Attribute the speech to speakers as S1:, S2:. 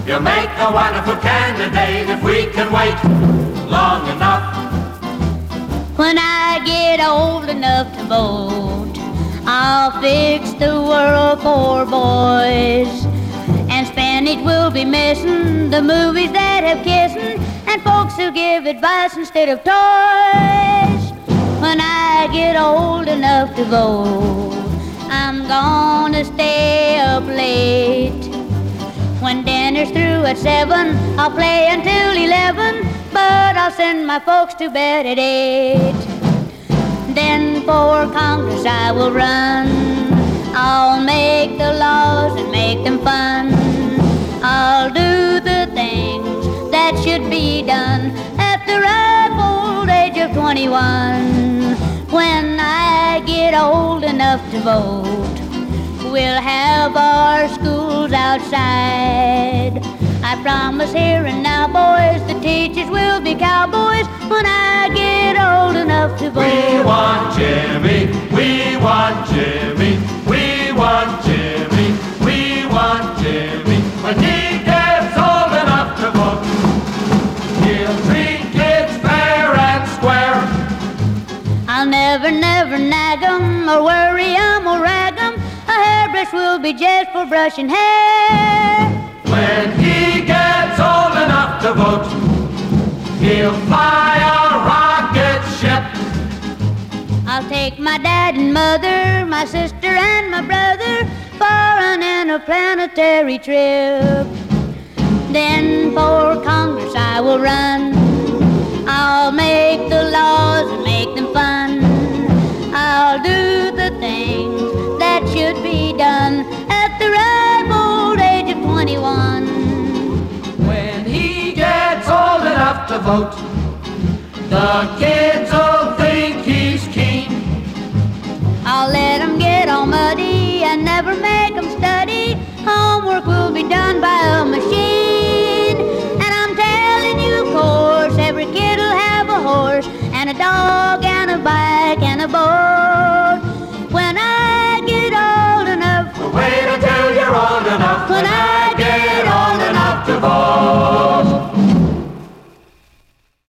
S1: You'll make a wonderful candidate if we can wait long enough.
S2: When I get old enough to vote, I'll fix the world for boys. And Spanish will be missing the movies that have kissing, and folks who give advice instead of toys. When I get old enough to vote, I'm gonna stay up late. When dinner's through at 7, I'll play until 11, but I'll send my folks to bed at 8. Then for Congress I will run. I'll make the laws and make them fun. I'll do the things that should be done at the ripe old age of 21. When I get old enough to vote, we'll have our schools outside. I promise here and now, boys, the teachers will be cowboys when I get old enough to vote.
S1: We want Jimmy, we want Jimmy, we want Jimmy, we want Jimmy. When he gets old enough to vote, he'll treat kids fair and square.
S2: I'll never, never nag 'em or worry 'em or rag 'em. A hairbrush will be just for brushing hair.
S1: When he gets old enough to vote, he'll fly a rocket ship.
S2: I'll take my dad and mother, my sister and my brother for an interplanetary trip. Then for Congress I will run. I'll make the laws and make them fun. I'll do the things that should be done at the ripe old age of 21.
S1: When he gets old enough to vote, the kids will think he's keen.
S2: I'll let 'em get all muddy and never make 'em study.